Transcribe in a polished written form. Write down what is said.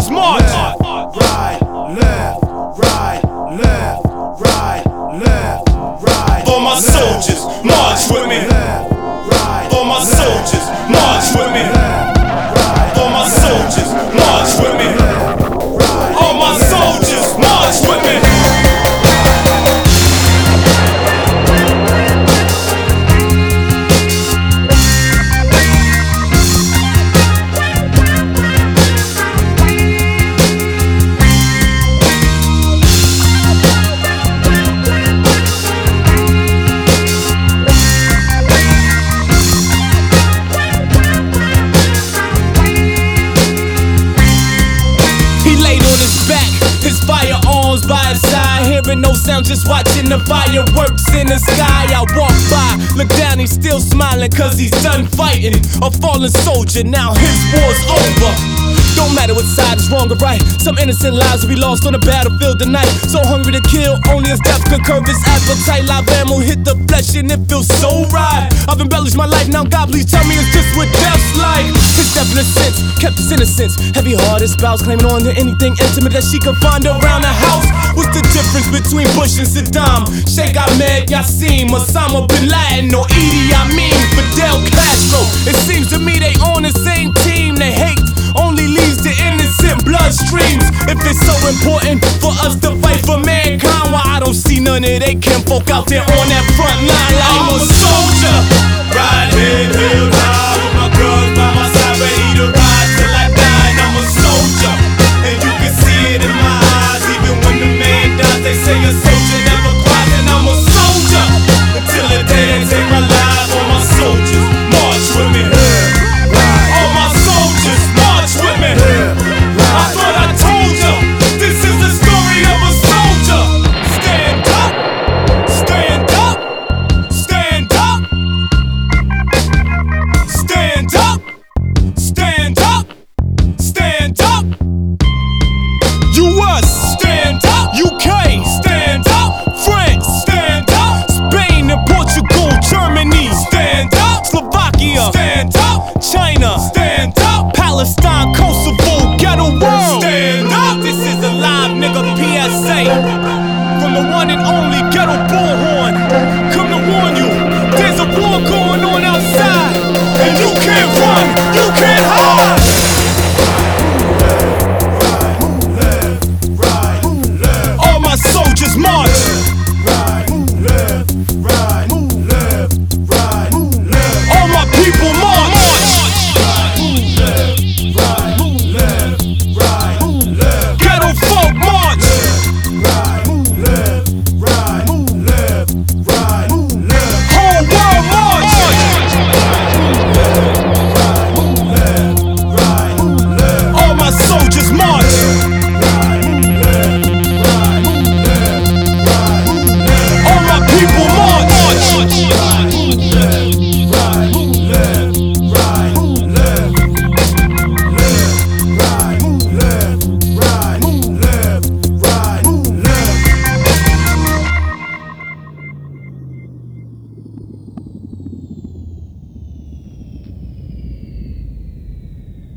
soldiers march. Right, left, right, left, right, left, right. For my soldiers, march with me. For my soldiers, march with me. For my soldiers, march with me. All my soldiers, march with me. His firearms by his side, hearing no sound, just watching the fireworks in the sky. I walk by, look down, he's still smiling, cause he's done fighting. A fallen soldier, now his war's over. Don't matter what side is wrong or right, some innocent lives will be lost on the battlefield tonight. So hungry to kill, only as death could curb his appetite. Live ammo hit the flesh and it feels so right. I've embellished my life, now God please tell me it's just what death's like. His death in a sense, kept his innocence. Heavy-hearted spouse claiming on to anything intimate that she could find around the house. What's the difference between Bush and Saddam? Sheikh Ahmed Yassin, Osama Bin Laden, or Idi Amin, Fidel Castro? It seems to me they on the same team. They hate only leads to innocent bloodstreams. If it's so important for us to fight for mankind, why I don't see none of they kinfolk out there on that front line like I'm a soldier right here.